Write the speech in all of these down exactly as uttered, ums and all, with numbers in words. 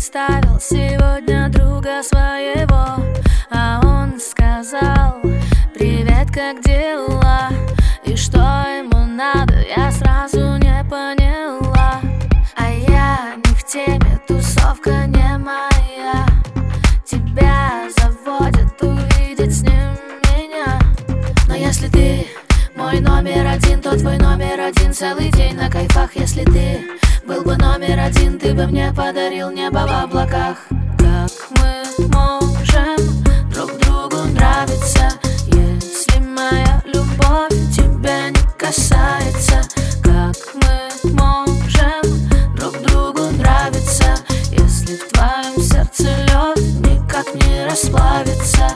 представил сегодня друга своего, а он сказал: привет, как дела? И что ему надо, я сразу не поняла. А я не в теме, тусовка не моя. Тебя заводит увидеть с ним меня. Но если ты мой номер один, то твой номер один целый день на кайфах. Если ты был бы номер один, ты бы мне подарил небо в облаках. Как мы можем друг другу нравиться, если моя любовь тебя не касается? Как мы можем друг другу нравиться, если в твоем сердце лед никак не расплавится?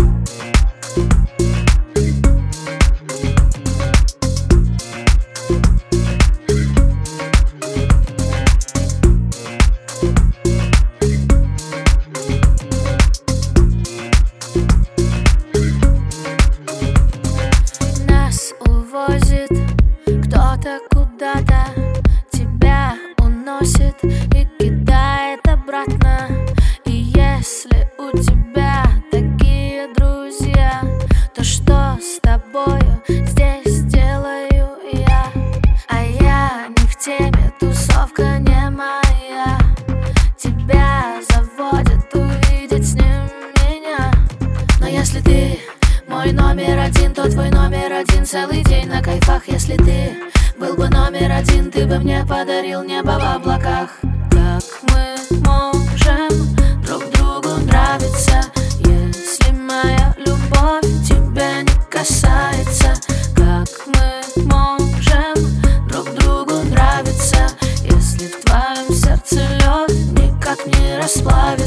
Увозит кто-то куда-то, тебя уносит и кидает обратно. И если у тебя такие друзья, то что с тобою здесь делаю я? А я не в теме, тусовка не моя. Тебя заводит увидеть с ним меня. Но если ты мой номер один, то твой номер один целый день на кайфах. Если ты был бы номер один, ты бы мне подарил небо в облаках. Как мы можем друг другу нравиться, если моя любовь тебя не касается? Как мы можем друг другу нравиться, если в твоем сердце лед никак не расплавится?